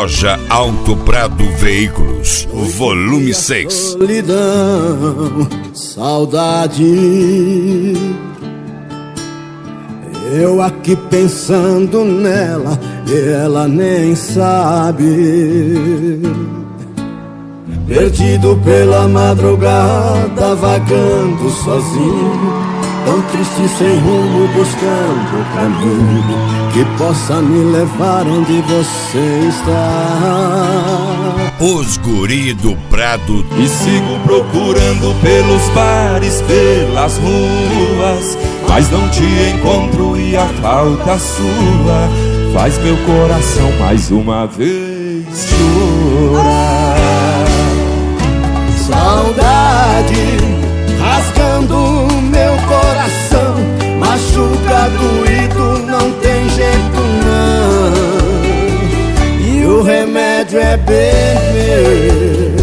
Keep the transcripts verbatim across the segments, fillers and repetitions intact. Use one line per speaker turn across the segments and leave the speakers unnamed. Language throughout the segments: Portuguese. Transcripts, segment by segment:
Loja Auto Prado Veículos, volume seis.
Solidão, saudade. Eu aqui pensando nela e ela nem sabe. Perdido pela madrugada, vagando sozinho, tão triste sem rumo, buscando o caminho que possa me levar onde você está.
Os guri do Prado.
E sigo procurando pelos bares, pelas ruas, mas não te encontro e a falta sua faz meu coração mais uma vez chorar.
Saudade rasgando meu coração, machuca, doído, não tem jeito não, e o remédio é beber.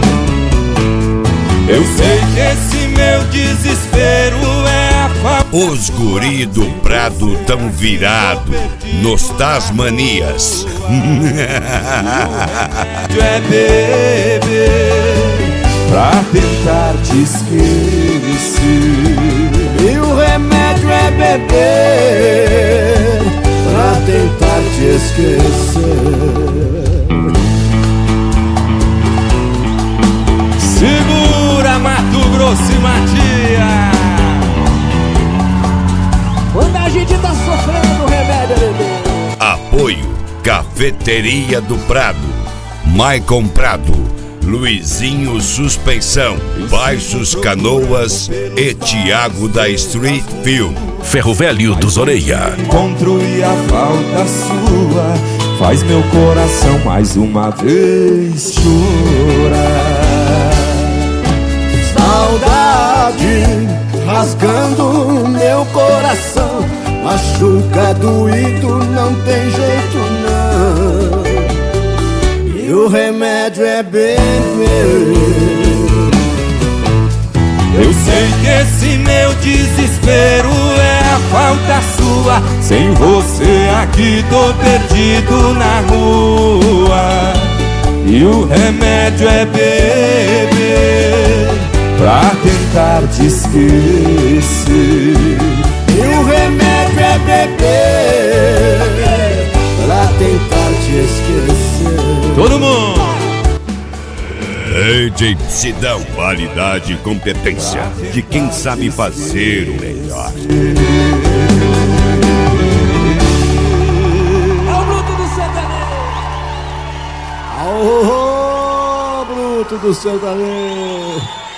Eu sei que esse meu desespero é a falta.
Os guri do Prado tão virado nos Tasmanias.
É beber pra tentar te esquecer,
E o remédio é beber pra tentar te esquecer.
Segura, Mato Grosso e Matias.
Quando a gente tá sofrendo, o remédio é beber.
Apoio Cafeteria do Prado, Maicon Prado, Luizinho Suspensão, Baixos Canoas e Tiago da Street Film.
Ferro Velho dos Orelha.
Encontro e a falta sua faz meu coração mais uma vez chorar.
Saudade rasgando meu coração, machuca, doído, não tem jeito não, e o remédio é beber.
Eu sei que esse meu desespero é a falta sua. Sem você aqui tô perdido na rua, e o remédio é beber pra tentar te esquecer.
E o remédio é beber pra tentar te esquecer.
Todo mundo!
Rede Sidão, qualidade e competência de quem sabe fazer o melhor.
É o Bruto do Sertanejo.
Ô, oh, Bruto do Sertanejo.